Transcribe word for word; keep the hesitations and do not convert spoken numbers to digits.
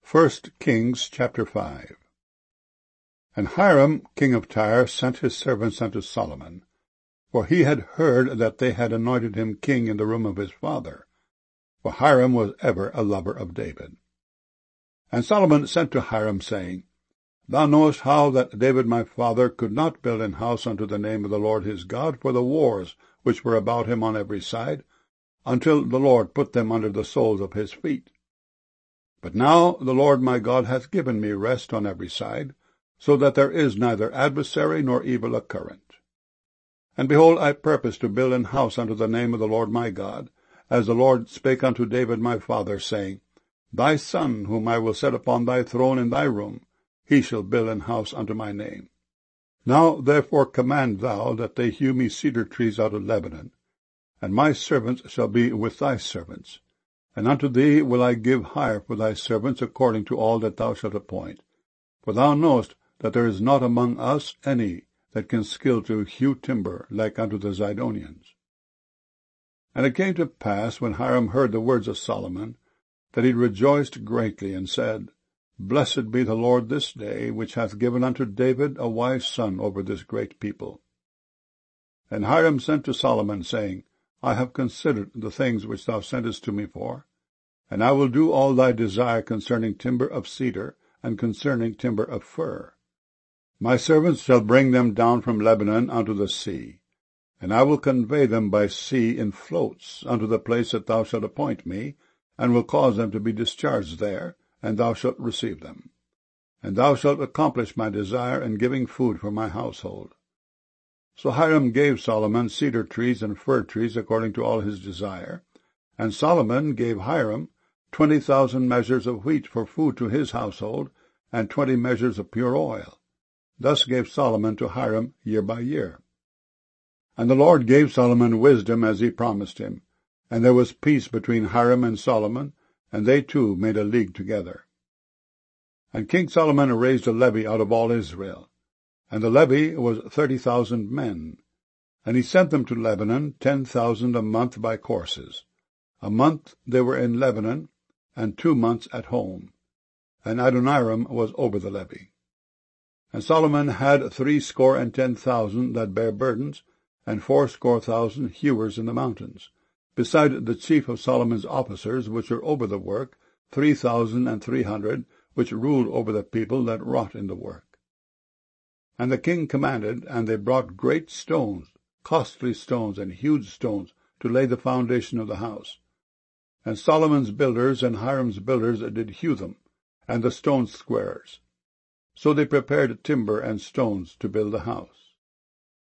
First Kings chapter five. And Hiram king of Tyre sent his servants unto Solomon, for he had heard that they had anointed him king in the room of his father, for Hiram was ever a lover of David. And Solomon sent to Hiram, saying, Thou knowest how that David my father could not build an house unto the name of the Lord his God for the wars which were about him on every side, until the Lord put them under the soles of his feet. But now the Lord my God hath given me rest on every side, so that there is neither adversary nor evil occurrent. And behold, I purpose to build an house unto the name of the Lord my God, as the Lord spake unto David my father, saying, Thy son, whom I will set upon thy throne in thy room, he shall build an house unto my name. Now therefore command thou that they hew me cedar trees out of Lebanon, and my servants shall be with thy servants. And unto thee will I give hire for thy servants according to all that thou shalt appoint. For thou knowest that there is not among us any that can skill to hew timber like unto the Zidonians. And it came to pass, when Hiram heard the words of Solomon, that he rejoiced greatly, and said, Blessed be the Lord this day, which hath given unto David a wise son over this great people. And Hiram sent to Solomon, saying, I have considered the things which thou sentest to me for, and I will do all thy desire concerning timber of cedar, and concerning timber of fir. My servants shall bring them down from Lebanon unto the sea, and I will convey them by sea in floats unto the place that thou shalt appoint me, and will cause them to be discharged there, and thou shalt receive them. And thou shalt accomplish my desire in giving food for my household. So Hiram gave Solomon cedar trees and fir trees according to all his desire, and Solomon gave Hiram twenty thousand measures of wheat for food to his household, and twenty measures of pure oil. Thus gave Solomon to Hiram year by year. And the Lord gave Solomon wisdom as he promised him, and there was peace between Hiram and Solomon, and they two made a league together. And King Solomon raised a levy out of all Israel, and the levy was thirty thousand men. And he sent them to Lebanon, ten thousand a month by courses. A month they were in Lebanon, and two months at home. And Adoniram was over the levy. And Solomon had threescore and ten thousand that bare burdens, and fourscore thousand hewers in the mountains, beside the chief of Solomon's officers which were over the work, three thousand and three hundred, which ruled over the people that wrought in the work. And the king commanded, and they brought great stones, costly stones, and huge stones, to lay the foundation of the house. And Solomon's builders and Hiram's builders did hew them, and the stone squarers. So they prepared timber and stones to build the house.